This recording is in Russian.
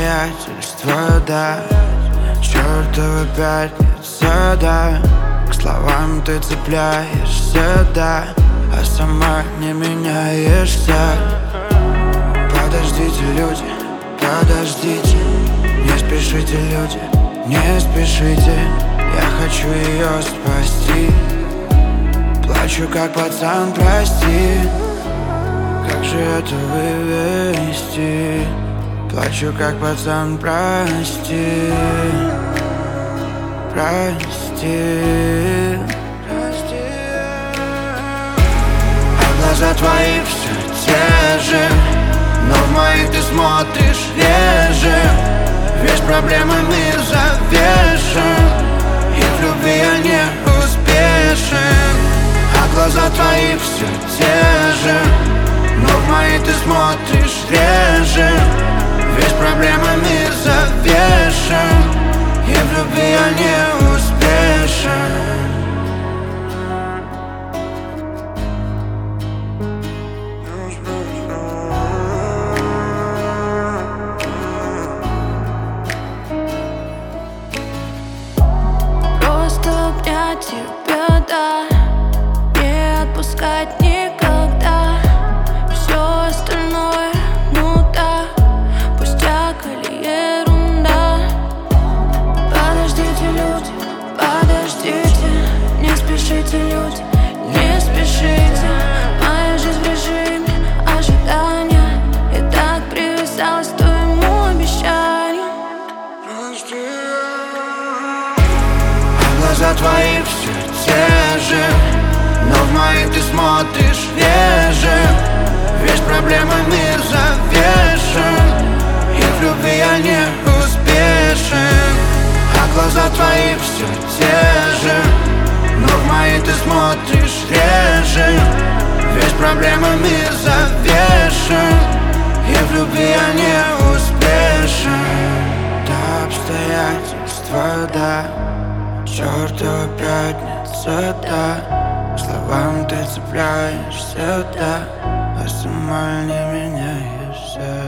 обстоятельства, да. Чёртова пятница, да. К словам ты цепляешься, да, а сама не меняешься. Подождите, люди, подождите. Не спешите, люди, не спешите. Я хочу ее спасти. Плачу как пацан, прости. Как же это вывести? Плачу как пацан, прости. Прости. А глаза твои все те же, но в моих ты смотришь реже. Весь проблемами завешен, и в любви я не успешен. А глаза твои все те же, но в мои ты смотришь реже. Весь проблемами завешен, и в любви я не успешен. Просто обнять тебя, да, не отпускать никогда. Все остальное, ну да, пустяк или ерунда. Подождите, люди, подождите. Не спешите, люди, не спешите. Моя жизнь в режиме ожидания. Я так привязалась к твоему обещанию. Глаза твои все те же, но в мои ты смотришь реже. Весь проблемами завешен, и в любви я не успешен. А глаза твои все те же, но в мои ты смотришь реже. Весь проблемами завешен, и в любви я не успешен. Да, обстоятельства, да. Чёртова пятница, да. К словам ты цепляешься, да, а сама не меняешься.